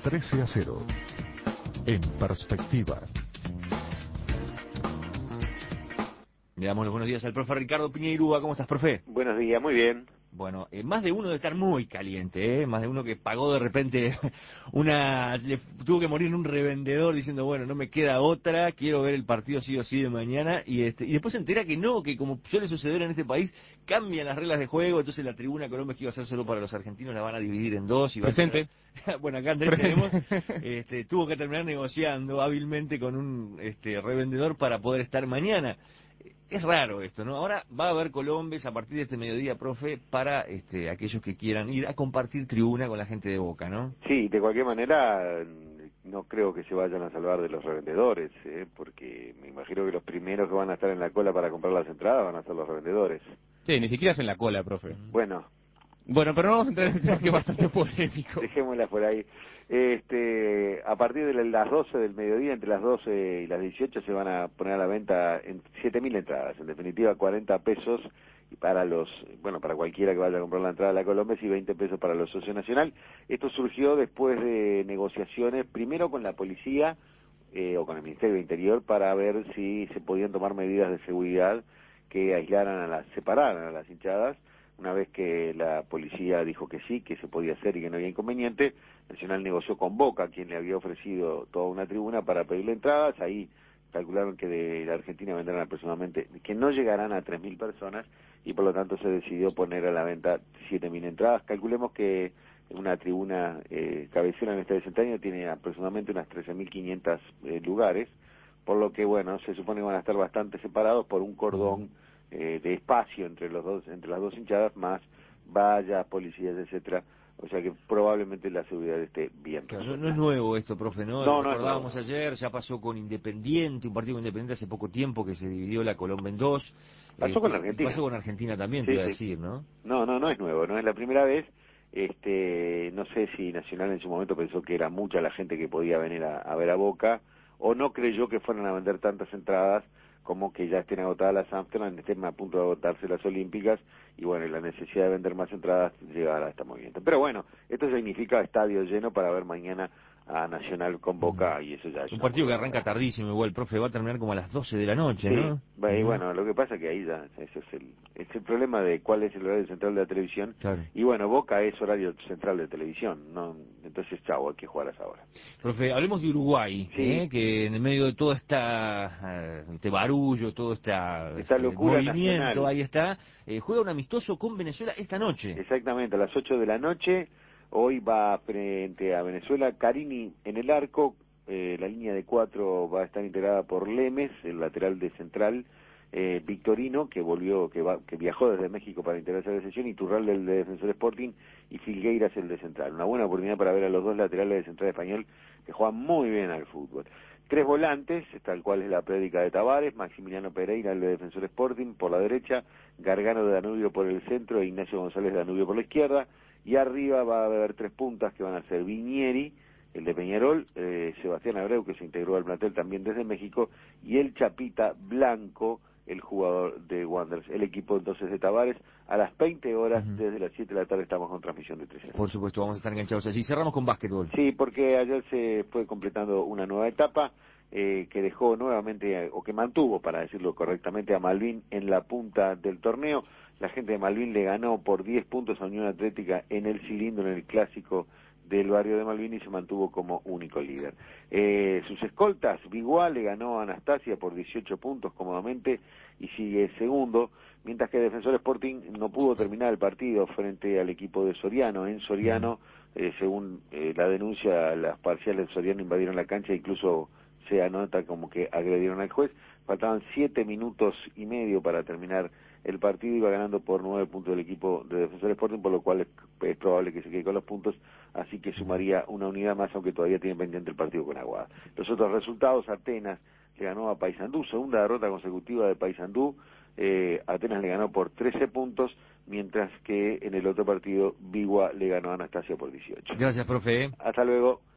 13-0. En perspectiva. Le damos los buenos días al profe Ricardo Piñeirúa. ¿Cómo estás, profe? Buenos días, muy bien. Bueno, más de uno debe estar muy caliente, ¿eh? Más de uno que pagó de repente le tuvo que morir un revendedor diciendo, bueno, no me queda otra, quiero ver el partido sí o sí de mañana, y después se entera que no, que como suele suceder en este país, cambian las reglas de juego, entonces la tribuna Colombia que iba a ser solo para los argentinos la van a dividir en dos. Y Presente. Bueno, acá Andrés tenemos, tuvo que terminar negociando hábilmente con un revendedor para poder estar mañana. Es raro esto, ¿no? Ahora va a haber Colombes a partir de este mediodía, profe, para aquellos que quieran ir a compartir tribuna con la gente de Boca, ¿no? Sí, de cualquier manera, no creo que se vayan a salvar de los revendedores, porque me imagino que los primeros que van a estar en la cola para comprar las entradas van a ser los revendedores. Sí, ni siquiera hacen la cola, profe. Bueno, pero no vamos a entrar en este tema que es bastante polémico. dejémosla por ahí. A partir de las 12 del mediodía, entre las 12 y las 18, se van a poner a la venta en 7.000 entradas, en definitiva 40 pesos y para para cualquiera que vaya a comprar la entrada a la Colombia, y 20 pesos para los socios nacional. Esto surgió después de negociaciones, primero con la policía o con el Ministerio del Interior, para ver si se podían tomar medidas de seguridad que separaran a las hinchadas. Una vez que la policía dijo que sí, que se podía hacer y que no había inconveniente, Nacional negoció con Boca, quien le había ofrecido toda una tribuna para pedirle entradas. Ahí calcularon que de la Argentina vendrán aproximadamente, que no llegarán a 3.000 personas, y por lo tanto se decidió poner a la venta 7.000 entradas. Calculemos que una tribuna cabecera en este Centenario tiene aproximadamente unas 13.500 lugares, por lo que, bueno, se supone que van a estar bastante separados por un cordón de espacio entre las dos hinchadas, más vallas, policías, etcétera. O sea que probablemente la seguridad esté bien. Claro, no es nuevo esto, profe, ¿no? No, Lo recordábamos no es ayer, ya pasó con Independiente, un partido con Independiente hace poco tiempo que se dividió la Colombia en dos. Pasó con Argentina. Pasó con Argentina también, te iba a decir, ¿no? No es nuevo, no es la primera vez. No sé si Nacional en su momento pensó que era mucha la gente que podía venir a ver a Boca, o no creyó que fueran a vender tantas entradas como que ya estén agotadas las Amsterdam, estén a punto de agotarse las Olímpicas, y bueno, la necesidad de vender más entradas llegará a este movimiento. Pero bueno, esto significa estadio lleno para ver mañana a Nacional con Boca, y eso ya es un partido que arranca tardísimo. tardísimo igual, profe, va a terminar como a las 12 de la noche, Sí, ¿no? y bueno, lo que pasa es que ahí ya, ese es el problema de cuál es el horario central de la televisión. Claro. Y bueno, Boca es horario central de televisión, ¿no? Entonces, chau, hay que jugar a esa hora. Profe, hablemos de Uruguay, Sí. que en el medio de todo este barullo, todo Esta locura movimiento, nacional. ahí está, juega un amistoso con Venezuela esta noche. Exactamente, a las 8 de la noche, hoy va frente a Venezuela, Carini en el arco, la línea de 4 va a estar integrada por Lemes, el lateral de central, Victorino, que viajó desde México para integrarse a la sesión, y Turral, el de Defensor Sporting, y Filgueiras, el de central. Una buena oportunidad para ver a los dos laterales de central español que juegan muy bien al fútbol. 3 volantes, tal cual es la prédica de Tavares: Maximiliano Pereira, el de Defensor Sporting, por la derecha, Gargano de Danubio por el centro e Ignacio González de Danubio por la izquierda, y arriba va a haber 3 puntas que van a ser Viñeri, el de Peñarol, Sebastián Abreu, que se integró al plantel también desde México, y el Chapita Blanco, el jugador de Wanderers. El equipo entonces de Tavares, a las 20 horas, desde las 7 de la tarde, estamos con transmisión de 13. Por supuesto, vamos a estar enganchados allí. Cerramos con básquetbol. Sí, porque ayer se fue completando una nueva etapa que dejó nuevamente, o que mantuvo, para decirlo correctamente, a Malvin en la punta del torneo. La gente de Malvin le ganó por 10 puntos a Unión Atlética en el cilindro, en el clásico del barrio de Malvin, y se mantuvo como único líder. Sus escoltas, Biguá le ganó a Anastasia por 18 puntos cómodamente y sigue segundo, mientras que Defensor Sporting no pudo terminar el partido frente al equipo de Soriano. En Soriano, según la denuncia, las parciales de Soriano invadieron la cancha, incluso se anota como que agredieron al juez. Faltaban 7 minutos y medio para terminar el partido, iba ganando por 9 puntos el equipo de Defensor Sporting, por lo cual es probable que se quede con los puntos, así que sumaría una unidad más, aunque todavía tiene pendiente el partido con Aguada. Los otros resultados: Atenas le ganó a Paysandú, segunda derrota consecutiva de Paysandú. Atenas le ganó por 13 puntos, mientras que en el otro partido Bigua le ganó a Anastasia por 18. Gracias, profe. Hasta luego.